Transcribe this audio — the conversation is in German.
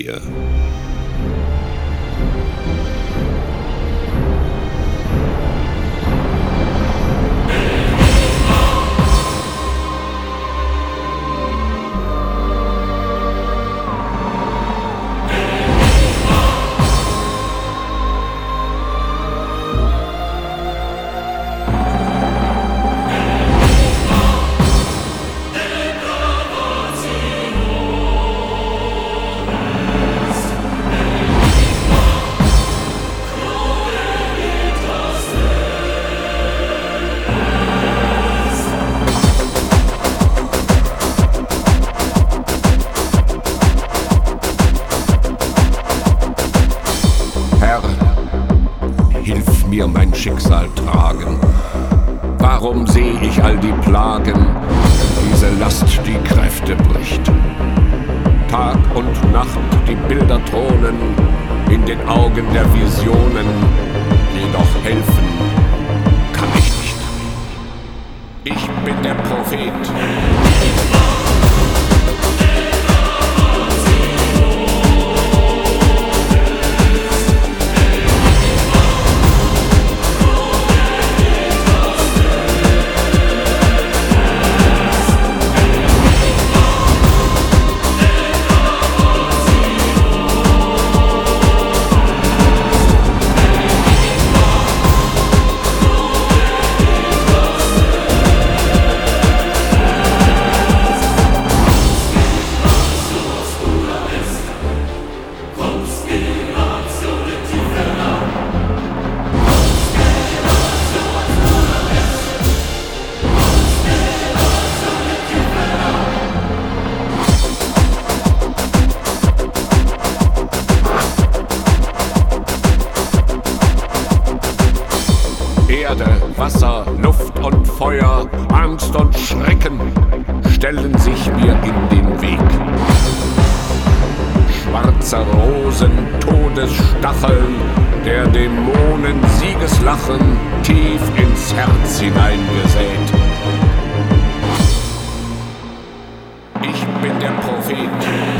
ihr. Herr, hilf mir mein Schicksal tragen. Warum seh ich all die Plagen, diese Last die Kräfte bricht? Tag und Nacht die Bilder thronen in den Augen der Visionen, jedoch helfen kann ich nicht. Ich bin der Prophet. Erde, Wasser, Luft und Feuer, Angst und Schrecken stellen sich mir in den Weg. Schwarze Rosen, Todesstacheln, der Dämonen Siegeslachen tief ins Herz hineingesät. Ich bin der Prophet.